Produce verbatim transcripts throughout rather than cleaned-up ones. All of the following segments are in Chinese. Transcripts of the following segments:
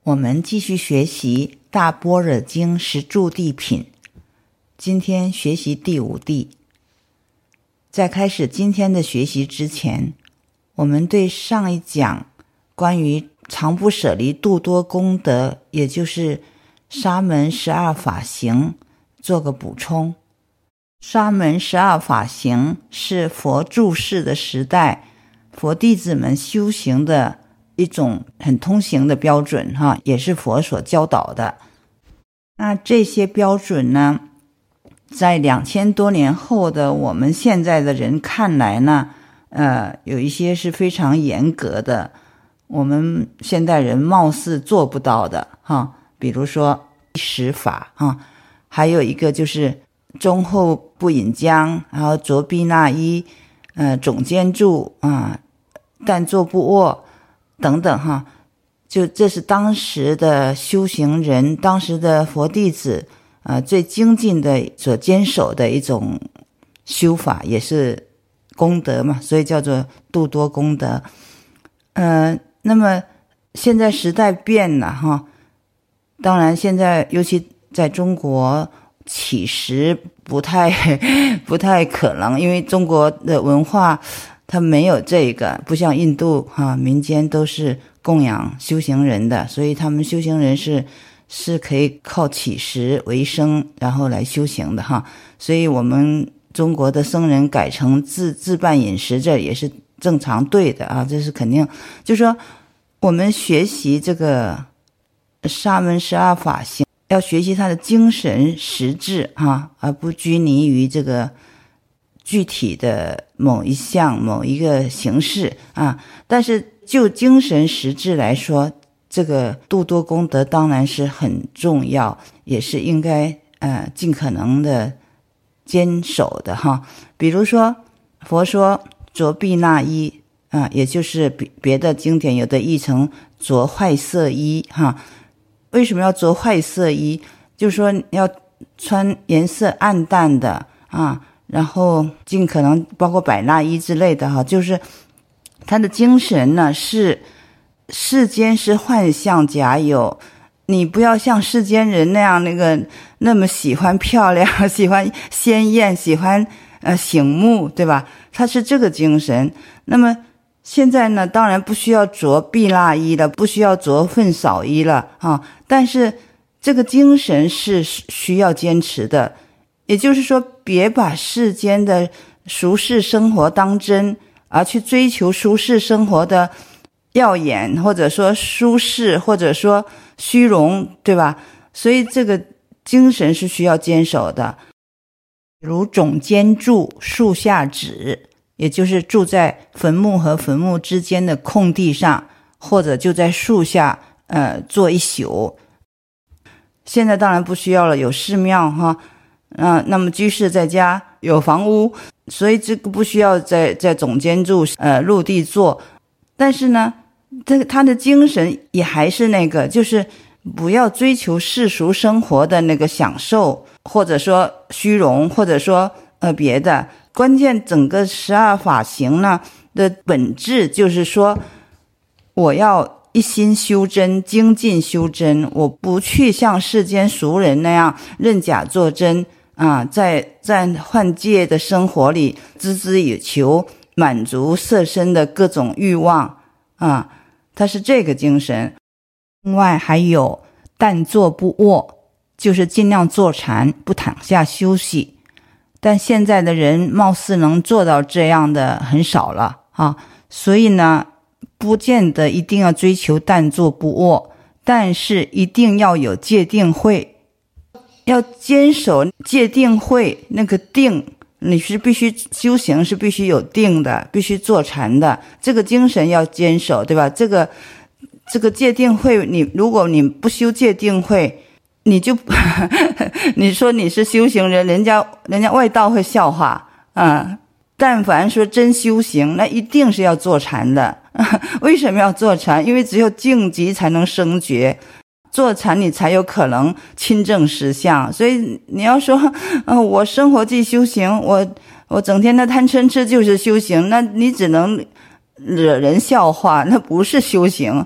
我们继续学习大般若经十住地品，今天学习第五地。在开始今天的学习之前，我们对上一讲关于常不舍离度多功德，也就是沙门十二法行做个补充。沙门十二法行是佛住世的时代佛弟子们修行的一种很通行的标准哈，也是佛所教导的。那这些标准呢，在两千多年后的我们现在的人看来呢，呃，有一些是非常严格的，我们现代人貌似做不到的哈。比如说食法哈，还有一个就是中后不饮浆，然后着毗那衣，呃，总坚住啊，但坐不卧。等等哈，就这是当时的修行人，当时的佛弟子呃最精进的所坚守的一种修法，也是功德嘛，所以叫做度多功德。呃那么现在时代变了哈，当然现在尤其在中国乞食不太不太可能，因为中国的文化它没有这个，不像印度哈，民间都是供养修行人的，所以他们修行人是是可以靠乞食为生，然后来修行的哈。所以我们中国的僧人改成自自办饮食，这也是正常对的啊，这是肯定。就是说我们学习这个沙门十二法行，要学习它的精神实质哈，而不拘泥于这个具体的某一项某一个形式啊，但是就精神实质来说，这个度多功德当然是很重要，也是应该呃尽可能的坚守的哈。比如说佛说着毗那衣啊，也就是别的经典有的译成着坏色衣哈。为什么要着坏色衣？就是说要穿颜色暗淡的啊，然后尽可能包括百衲衣之类的哈，就是他的精神呢是世间是幻象假有，你不要像世间人那样那个那么喜欢漂亮，喜欢鲜艳，喜欢呃醒目，对吧？他是这个精神。那么现在呢，当然不需要着毗那衣了，不需要着粪扫衣了啊，但是这个精神是需要坚持的。也就是说，别把世间的俗世生活当真，而去追求俗世生活的耀眼，或者说舒适，或者说虚荣，对吧？所以这个精神是需要坚守的。如总坚住树下止，也就是住在坟墓和坟墓之间的空地上，或者就在树下呃坐一宿。现在当然不需要了，有寺庙哈。啊，那么居士在家有房屋，所以这个不需要在在总监住呃陆地坐。但是呢，这个他的精神也还是那个，就是不要追求世俗生活的那个享受，或者说虚荣，或者说呃别的。关键整个十二法行呢的本质就是说，我要一心修真，精进修真，我不去像世间俗人那样认假作真啊，在在幻界的生活里孜孜以求满足色身的各种欲望啊，它是这个精神。另外还有但坐不卧，就是尽量坐禅，不躺下休息。但现在的人貌似能做到这样的很少了啊，所以呢，不见得一定要追求但坐不卧，但是一定要有戒定慧，要坚守戒定慧那个定，你是必须修行是必须有定的，必须坐禅的，这个精神要坚守，对吧？这个这个戒定慧，你如果你不修戒定慧，你就你说你是修行人，人家人家外道会笑话啊。但凡说真修行，那一定是要坐禅的。为什么要坐禅？因为只有静极才能生觉，坐禅你才有可能亲证实相。所以你要说呃，我生活即修行，我我整天的贪嗔痴就是修行，那你只能惹人笑话，那不是修行。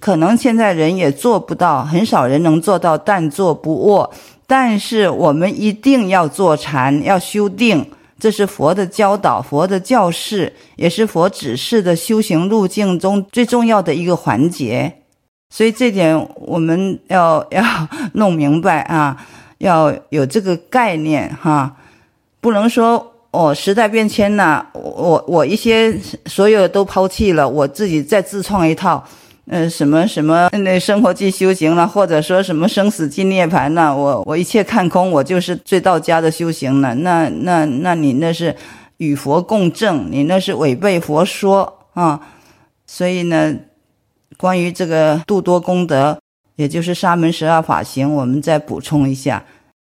可能现在人也做不到，很少人能做到但坐不卧，但是我们一定要坐禅，要修定，这是佛的教导，佛的教示，也是佛指示的修行路径中最重要的一个环节。所以这点我们要要弄明白啊，要有这个概念哈，不能说哦，时代变迁了，我我一些所有都抛弃了，我自己再自创一套，呃，什么什么那生活即修行了，或者说什么生死即涅槃了，我我一切看空，我就是最道家的修行了，那那那你那是与佛共振，你那是违背佛说啊。所以呢，关于这个度多功德，也就是沙门十二法行，我们再补充一下。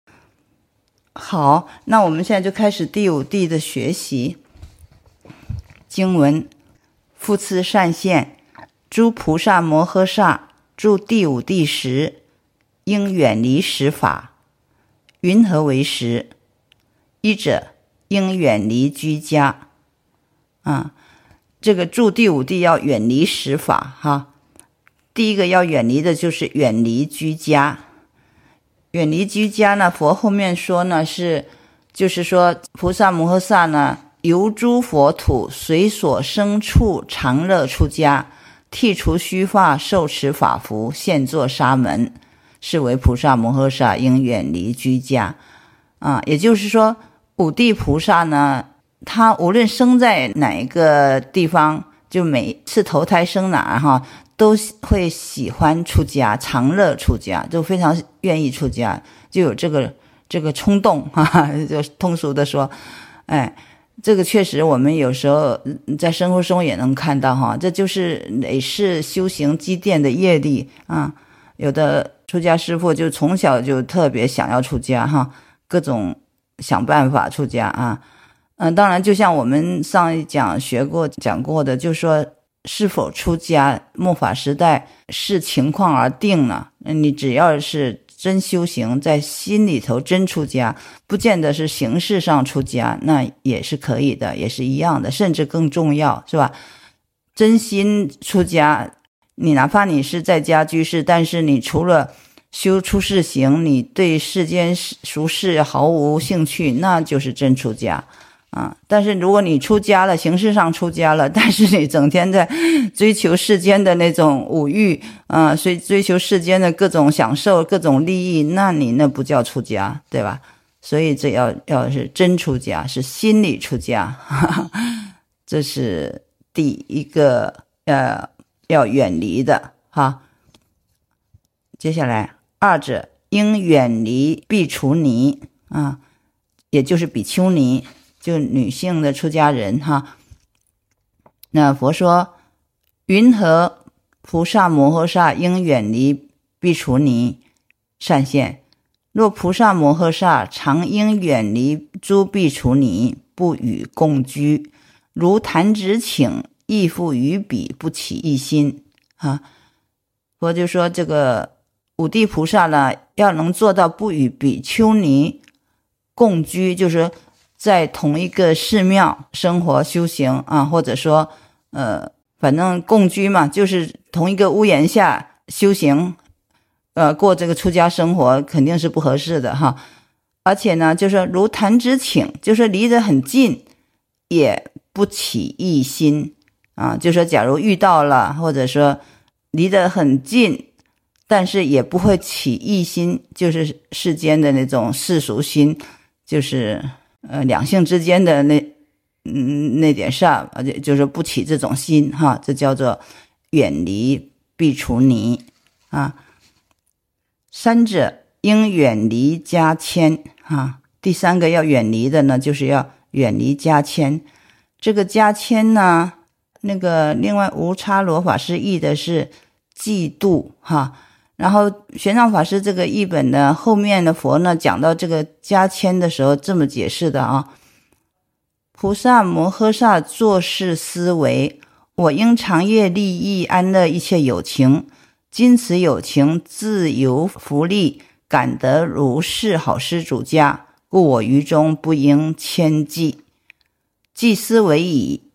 好，那我们现在就开始第五地的学习。经文：复次善现，诸菩萨摩诃萨住第五地时，应远离十法。云何为十？一者，应远离居家。啊，这个住第五地要远离十法哈。第一个要远离的就是远离居家。远离居家呢，佛后面说呢是，就是说菩萨摩诃萨呢，游诸佛土，随所生处常乐出家，剃除须发，受持法服，现作沙门，是为菩萨摩诃萨应远离居家啊。也就是说，五地菩萨呢，他无论生在哪一个地方，就每次投胎生哪哈，都会喜欢出家，常乐出家，就非常愿意出家，就有这个这个冲动哈哈，就通俗的说，哎，这个确实我们有时候在生活中也能看到哈，这就是累世修行积淀的业力啊。有的出家师父就从小就特别想要出家哈，各种想办法出家啊。嗯，当然就像我们上一讲学过讲过的，就说是否出家，末法时代视情况而定了。你只要是真修行，在心里头真出家，不见得是形式上出家，那也是可以的，也是一样的，甚至更重要，是吧？真心出家，你哪怕你是在家居士，但是你除了修出世行，你对世间俗事毫无兴趣，那就是真出家啊。但是如果你出家了，形式上出家了，但是你整天在追求世间的那种五欲啊，所以追求世间的各种享受、各种利益，那你那不叫出家，对吧？所以这要要是真出家，是心里出家，哈哈，这是第一个呃要远离的哈。接下来，二者应远离比丘尼啊，也就是比丘尼，就女性的出家人哈。那佛说，云何菩萨摩诃萨应远离比丘尼？善现，若菩萨摩诃萨常应远离诸比丘尼，不与共居，如弹指顷，亦复于彼，不起一心啊。佛就说这个五地菩萨呢，要能做到不与比丘尼共居，就是在同一个寺庙生活修行啊，或者说呃，反正共居嘛，就是同一个屋檐下修行，呃，过这个出家生活肯定是不合适的哈。而且呢，就是如弹指顷，就是离得很近，也不起异心啊。就说假如遇到了，或者说离得很近，但是也不会起异心，就是世间的那种世俗心，就是呃两性之间的那嗯那点事儿，就是不起这种心哈，这叫做远离比丘尼啊。三者应远离家迁啊。第三个要远离的呢，就是要远离家迁。这个家迁呢，那个另外无差罗法师译的是嫉妒哈。然后玄奘法师这个译本呢，后面的佛呢讲到这个家迁的时候这么解释的啊：菩萨摩诃萨作是思维，我应长夜利益安乐一切有情，今此有情自由福利，感得如是好施主家，故我于中不应迁计。既思维矣，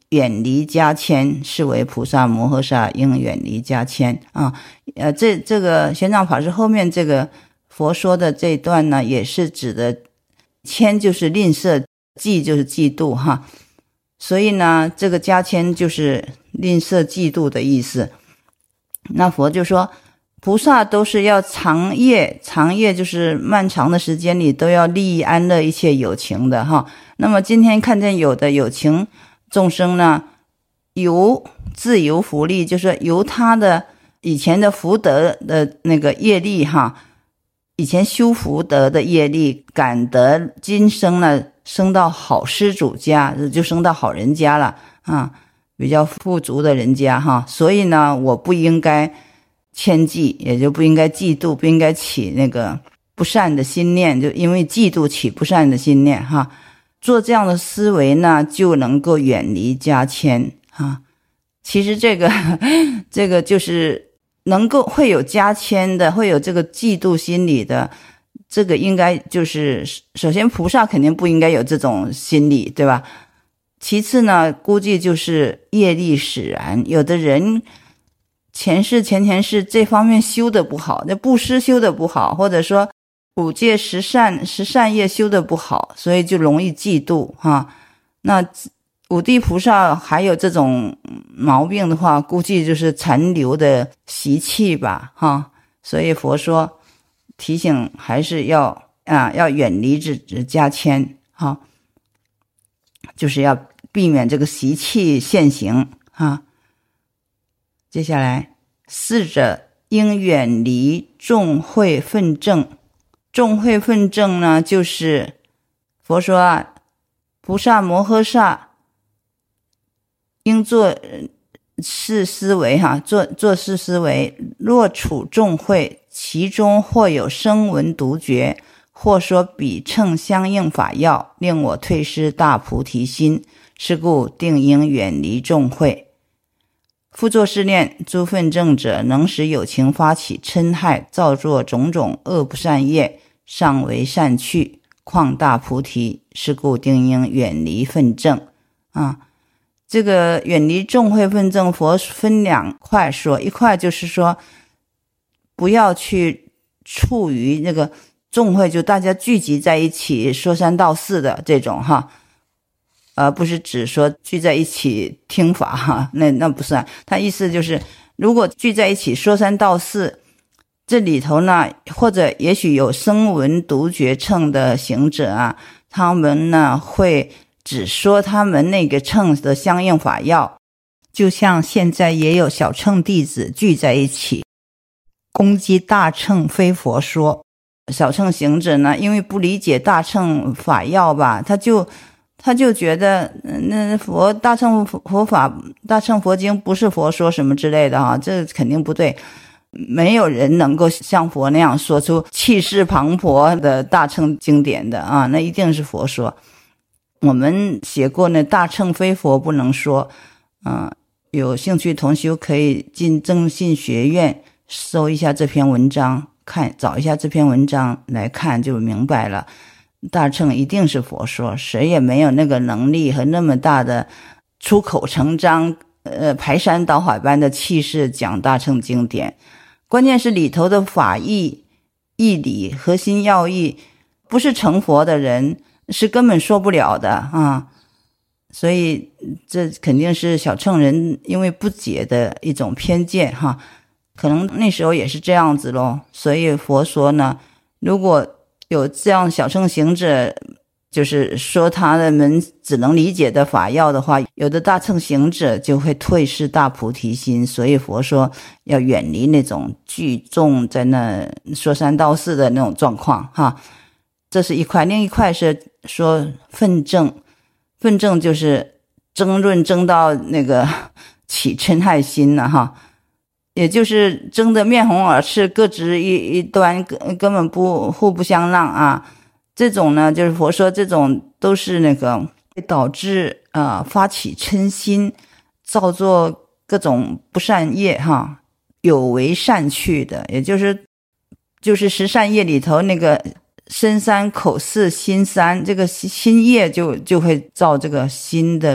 远离家谦，是为菩萨摩诃萨应远离家谦啊。呃，这这个玄奘法师后面这个佛说的这一段呢，也是指的谦就是吝啬，嫉就是嫉妒哈。所以呢，这个家谦就是吝啬嫉妒的意思。那佛就说，菩萨都是要长夜，长夜就是漫长的时间里都要利益安乐一切有情的哈。那么今天看见有的有情众生呢，由自由福利，就是由他的以前的福德的那个业力哈，以前修福德的业力，感得今生呢升到好施主家，就升到好人家了啊，比较富足的人家哈。所以呢，我不应该谦嫉，也就不应该嫉妒，不应该起那个不善的心念，就因为嫉妒起不善的心念哈。做这样的思维呢，就能够远离家谦啊。其实这个这个就是能够会有家谦的，会有这个嫉妒心理的，这个应该就是首先菩萨肯定不应该有这种心理，对吧？其次呢，估计就是业力使然，有的人前世前前世这方面修的不好，那布施修的不好，或者说五戒十善十善业修的不好，所以就容易嫉妒哈。那五地菩萨还有这种毛病的话，估计就是残留的习气吧哈。所以佛说提醒还是要啊要远离这家谦哈，就是要避免这个习气现行哈。接下来，四者应远离众会愤正。众会愤正呢，就是佛说啊，菩萨摩诃萨应做事思维哈，做做事思维。若处众会，其中或有声闻独觉，或说比称相应法要，令我退失大菩提心，是故定应远离众会。复作是念：诸愤正者，能使有情发起嗔害，造作种种恶不善业，尚为善趣，况大菩提，是故定应远离愤正啊。这个远离众会愤正，佛分两块说，一块就是说不要去处于那个众会，就大家聚集在一起说三道四的这种哈，而、呃、不是只说聚在一起听法哈，那那不算。他意思就是，如果聚在一起说三道四，这里头呢，或者也许有声闻独觉乘的行者啊，他们呢会只说他们那个乘的相应法要，就像现在也有小乘弟子聚在一起攻击大乘非佛说。小乘行者呢，因为不理解大乘法要吧，他就他就觉得那佛大乘佛法大乘佛经不是佛说什么之类的啊，这肯定不对。没有人能够像佛那样说出气势磅礴的大乘经典的啊，那一定是佛说。我们写过呢，大乘非佛不能说啊，有兴趣同修可以进正信学院搜一下这篇文章，看找一下这篇文章来看就明白了。大乘一定是佛说，谁也没有那个能力和那么大的出口成章呃，排山倒海般的气势讲大乘经典。关键是里头的法义义理核心要义，不是成佛的人是根本说不了的啊。所以这肯定是小乘人因为不解的一种偏见哈，可能那时候也是这样子咯。所以佛说呢，如果有这样小乘行者就是说他们只能理解的法要的话，有的大乘行者就会退失大菩提心。所以佛说要远离那种聚众在那说三道四的那种状况哈。这是一块，另一块是说愤正。愤正就是争论争到那个起嗔害心了哈，也就是争得面红耳赤，各执一一端，根本不互不相让啊。这种呢，就是佛说这种都是那个会导致啊、呃、发起嗔心，造作各种不善业哈，有违善趣的，也就是就是十善业里头那个身三口四心三，这个心业就就会造这个心的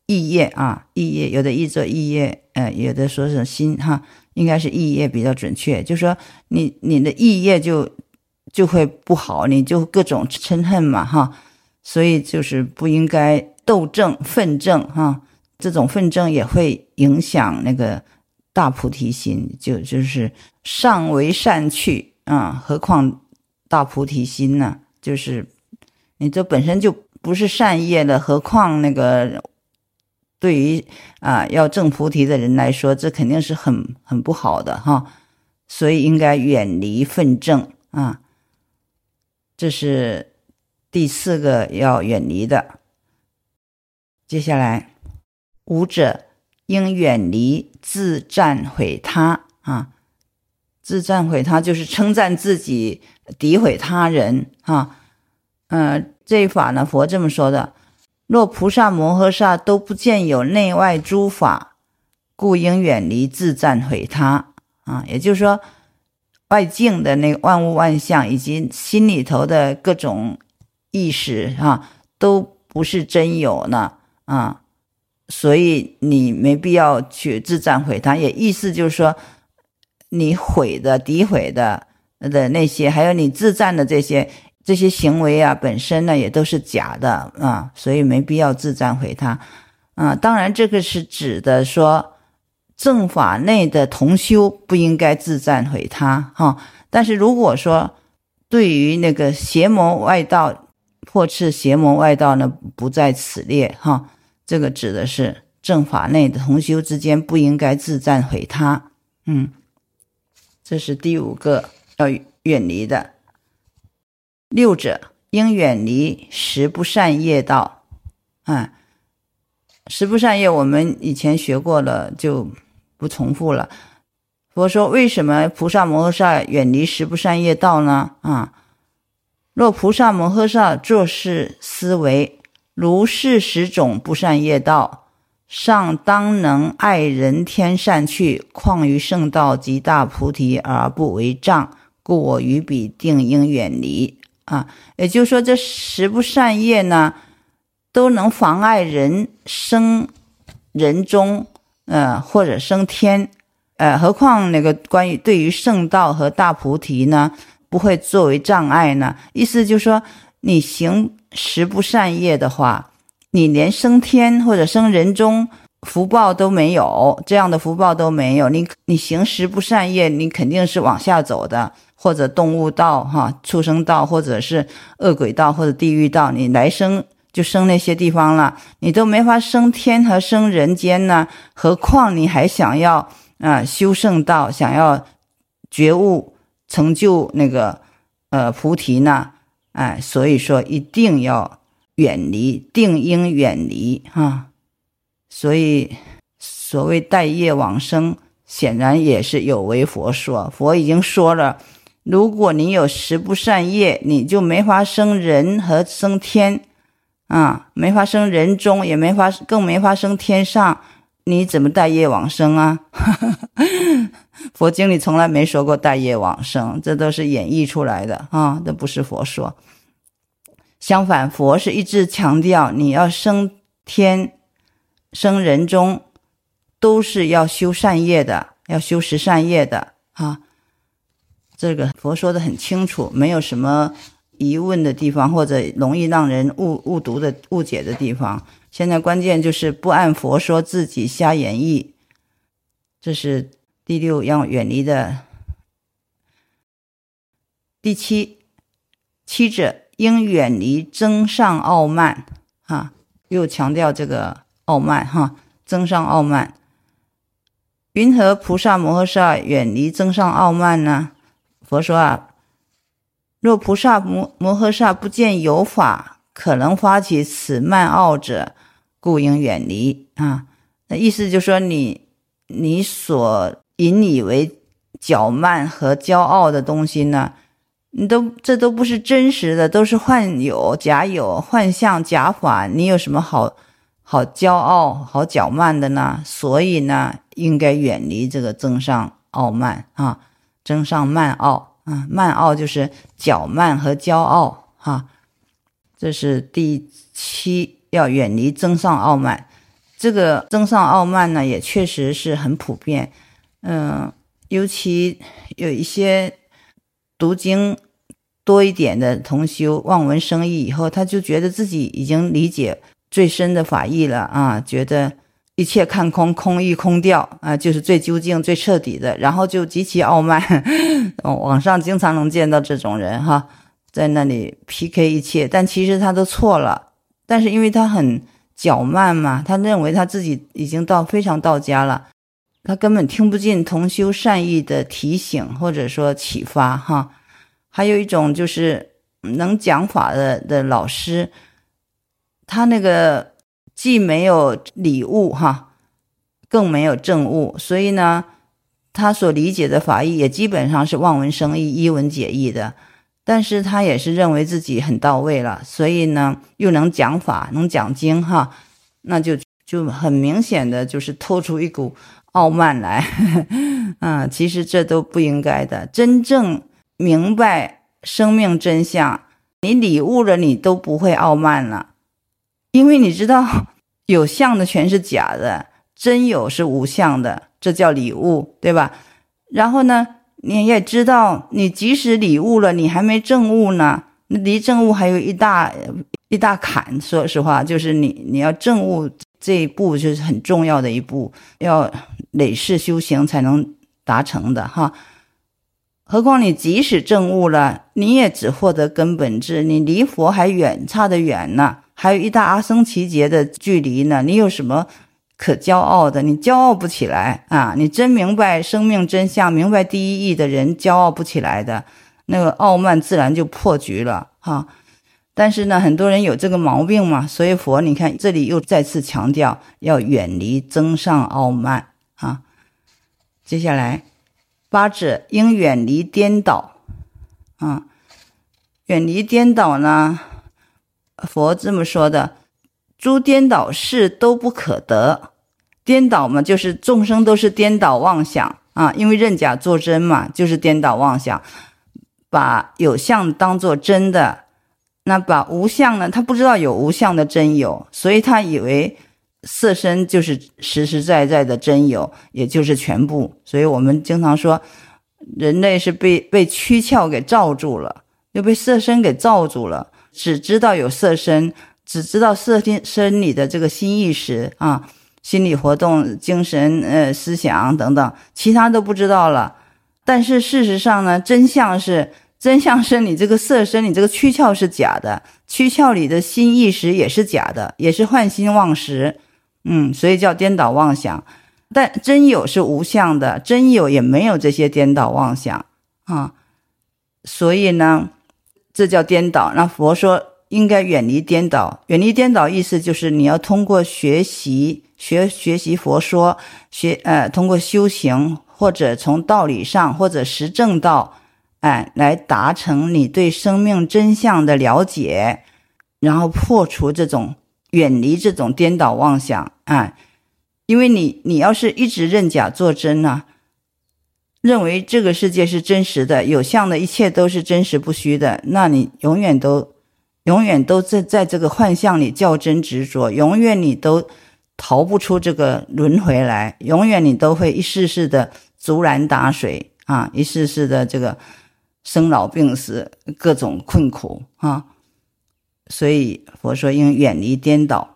意业啊，意业有的译作意业，呃，有的说是心哈，应该是意业比较准确。就是说你你的意业就就会不好，你就各种嗔恨嘛哈，所以就是不应该斗争愤正哈，这种愤正也会影响那个大菩提心，就就是上为善趣啊，何况大菩提心呢？就是你这本身就不是善业了，何况那个对于啊要证菩提的人来说，这肯定是很很不好的哈，所以应该远离愤正啊，这是第四个要远离的。接下来，五者应远离自赞毁他啊，自赞毁他就是称赞自己，诋毁他人啊。呃，这一法呢，佛这么说的：若菩萨摩诃萨都不见有内外诸法，故应远离自赞毁他啊。也就是说，外境的那个万物万象以及心里头的各种意识啊，都不是真有呢啊，所以你没必要去自赞毁他。也意思就是说，你毁的、诋毁的的那些，还有你自赞的这些这些行为啊，本身呢也都是假的啊，所以没必要自赞毁他啊。当然，这个是指的说，正法内的同修不应该自赞毁他哈。但是如果说对于那个邪魔外道，破斥邪魔外道呢，不在此列哈。这个指的是正法内的同修之间不应该自赞毁他。嗯，这是第五个要远离的。六者应远离十不善业道。啊，十不善业我们以前学过了，就不重复了。佛说为什么菩萨摩诃萨远离十不善业道呢？啊，若菩萨摩诃萨做事思维，如是十种不善业道，尚当能爱人天善趣，况于圣道及大菩提而不为障，故我于彼定应远离啊。也就是说，这十不善业呢，都能妨碍人生人中，呃，或者生天，呃，何况那个关于对于圣道和大菩提呢，不会作为障碍呢？意思就是说，你行十不善业的话，你连升天或者升人中福报都没有，这样的福报都没有，你你行十不善业，你肯定是往下走的，或者动物道哈，畜生道，或者是恶鬼道，或者地狱道，你来生就生那些地方了，你都没法升天和升人间呢，何况你还想要啊、呃、修圣道，想要觉悟成就那个呃菩提呢？哎，所以说一定要远离，定应远离哈。所以所谓带业往生，显然也是有违佛说。佛已经说了，如果你有十不善业，你就没法生人和生天啊，没法生人中，也没法更没法生天上，你怎么带业往生啊？佛经里从来没说过带业往生，这都是演绎出来的啊，这不是佛说。相反，佛是一直强调你要升天生人中都是要修善业的，要修十善业的啊。这个佛说的很清楚，没有什么疑问的地方，或者容易让人误误读的误解的地方。现在关键就是不按佛说，自己瞎演绎，这是第六要远离的。第七，七者应远离增上傲慢啊，又强调这个傲慢哈，增上傲慢。云何菩萨摩诃萨远离增上傲慢呢？佛说啊，若菩萨摩摩诃萨不见有法可能发起此慢傲者，故应远离啊。那意思就是说你，你所引以为骄慢和骄傲的东西呢，你都这都不是真实的，都是幻有、假有、幻象、假法，你有什么好好骄傲、好骄慢的呢？所以呢，应该远离这个增上傲慢啊，增上慢傲啊，慢傲就是骄慢和骄傲啊。这是第七，要远离增上傲慢。 这个增上傲慢呢，也确实是很普遍。嗯、呃，尤其有一些读经多一点的同修，望闻生义以后，他就觉得自己已经理解最深的法义了啊，觉得一切看空，空亦空掉啊，就是最究竟最彻底的，然后就极其傲慢。网上经常能见到这种人哈，在那里 P K 一切，但其实他都错了。但是因为他很较慢嘛，他认为他自己已经到非常到家了，他根本听不进同修善意的提醒或者说启发哈。还有一种就是能讲法的的老师，他那个既没有理悟哈，更没有证悟，所以呢他所理解的法义也基本上是望文生义，一文解义的，但是他也是认为自己很到位了，所以呢又能讲法能讲经哈，那就就很明显的就是透出一股傲慢来啊，其实这都不应该的。真正明白生命真相，你理悟了，你都不会傲慢了，因为你知道有相的全是假的，真有是无相的，这叫理悟，对吧？然后呢你也知道，你即使理悟了，你还没证悟呢，离证悟还有一大一大坎。说实话，就是你你要证悟这一步就是很重要的一步，要累世修行才能达成的哈。何况你即使证悟了，你也只获得根本智，你离佛还远差得远呢，还有一大阿僧祇劫的距离呢，你有什么可骄傲的？你骄傲不起来啊！你真明白生命真相，明白第一义的人骄傲不起来的，那个傲慢自然就破局了哈。但是呢，很多人有这个毛病嘛，所以佛你看这里又再次强调要远离增上傲慢啊。接下来八者应远离颠倒啊，远离颠倒呢，佛这么说的，诸颠倒事都不可得。颠倒嘛，就是众生都是颠倒妄想啊，因为认假作真嘛，就是颠倒妄想，把有相当作真的，那把无相呢，他不知道有无相的真有，所以他以为色身就是实实在在的真有，也就是全部。所以我们经常说人类是被被躯壳给罩住了，又被色身给罩住了，只知道有色身，只知道色身里的这个心意识啊，心理活动、精神呃思想等等，其他都不知道了。但是事实上呢，真相是真相是你这个色身，你这个躯壳是假的，躯壳里的心意识也是假的，也是幻心妄识，嗯，所以叫颠倒妄想。但真有是无相的，真有也没有这些颠倒妄想啊，所以呢，这叫颠倒。那佛说应该远离颠倒，远离颠倒意思就是你要通过学习学学习佛说，学呃通过修行或者从道理上或者实证道，哎，来达成你对生命真相的了解，然后破除这种远离这种颠倒妄想，哎。因为你你要是一直认假作真呢、啊，认为这个世界是真实的，有相的一切都是真实不虚的，那你永远都永远都在在这个幻象里较真执着，永远你都逃不出这个轮回来，永远你都会一世世的竹篮打水啊，一世世的这个生老病死，各种困苦啊。所以佛说应远离颠倒。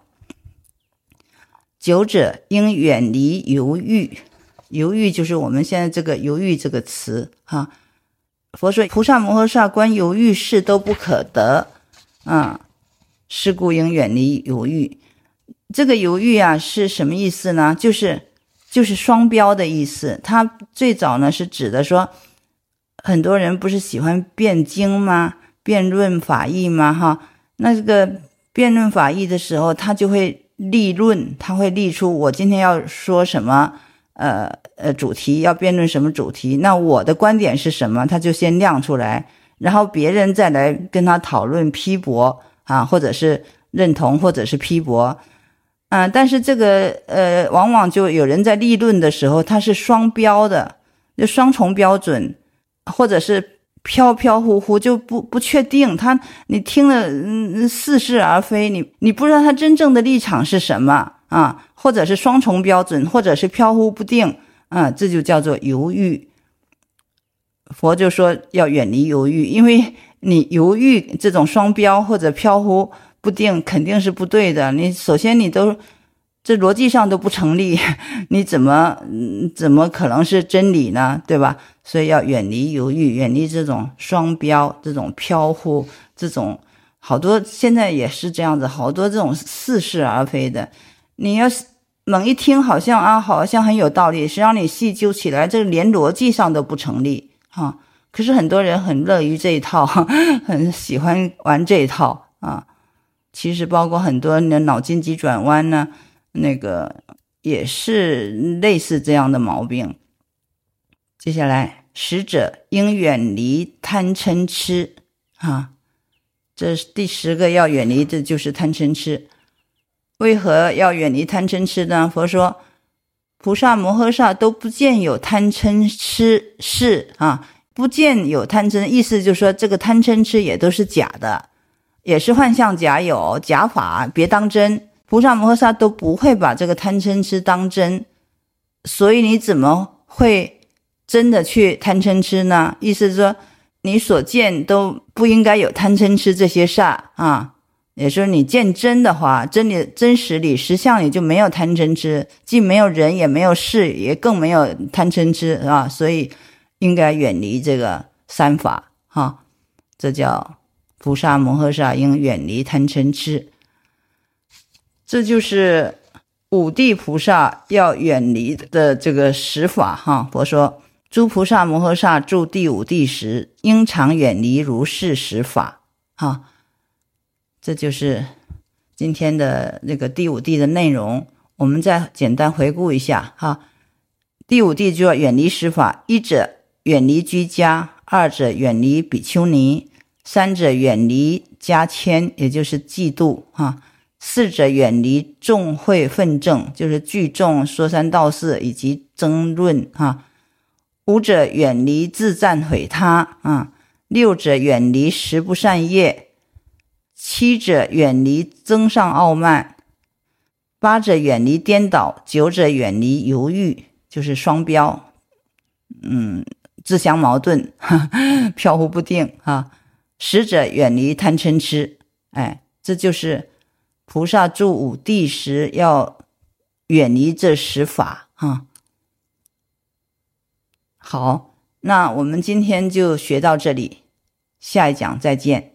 九者应远离犹豫，犹豫就是我们现在这个犹豫这个词哈。佛说菩萨摩诃萨观犹豫事都不可得啊，是故应远离犹豫。这个犹豫啊是什么意思呢？就是就是双标的意思。它最早呢是指的说，很多人不是喜欢辩经吗？辩论法义吗？哈，那这个辩论法义的时候，他就会立论，他会立出我今天要说什么呃呃主题，要辩论什么主题，那我的观点是什么，他就先亮出来，然后别人再来跟他讨论批驳啊，或者是认同或者是批驳啊。但是这个呃往往就有人在立论的时候，他是双标的，就双重标准，或者是飘飘忽忽，就不不确定，他你听了嗯似是而非，你你不知道他真正的立场是什么啊，或者是双重标准，或者是飘忽不定啊，这就叫做犹豫。佛就说要远离犹豫，因为你犹豫这种双标或者飘忽不定肯定是不对的。你首先你都这逻辑上都不成立，你怎么怎么可能是真理呢？对吧？所以要远离犹豫，远离这种双标，这种飘忽，这种好多现在也是这样子，好多这种似是而非的。你要猛一听好像啊，好像很有道理，实际上你细究起来，这连逻辑上都不成立啊。可是很多人很乐于这一套，很喜欢玩这一套啊。其实包括很多人的脑筋急转弯呢，那个也是类似这样的毛病。接下来，使者应远离贪嗔痴啊，这是第十个要远离的就是贪嗔痴。为何要远离贪嗔痴呢？佛说，菩萨摩诃萨都不见有贪嗔痴事啊，不见有贪嗔，意思就是说这个贪嗔痴也都是假的，也是幻象假有，假法别当真。菩萨摩诃萨都不会把这个贪嗔痴当真，所以你怎么会真的去贪嗔痴呢？意思是说你所见都不应该有贪嗔痴这些煞啊，也就是你见真的话，真理真实里实相里就没有贪嗔痴，既没有人也没有事，也更没有贪嗔痴啊，所以应该远离这个三法啊，这叫菩萨摩诃萨应远离贪嗔痴。这就是五地菩萨要远离的这个十法哈。佛说，诸菩萨摩诃萨住第五地时，应常远离如是十法哈。这就是今天的那个第五地的内容，我们再简单回顾一下哈。第五地就要远离十法：一者远离居家，二者远离比丘尼，三者远离家谦，也就是嫉妒哈。四者远离众会纷争，就是聚众说三道四以及争论啊。五者远离自赞毁他啊。六者远离十不善业。七者远离增上傲慢。八者远离颠倒。九者远离犹豫，就是双标，嗯，自相矛盾，飘忽不定啊。十者远离贪嗔痴。哎，这就是菩萨住五地时要远离这十法啊。好，那我们今天就学到这里，下一讲再见。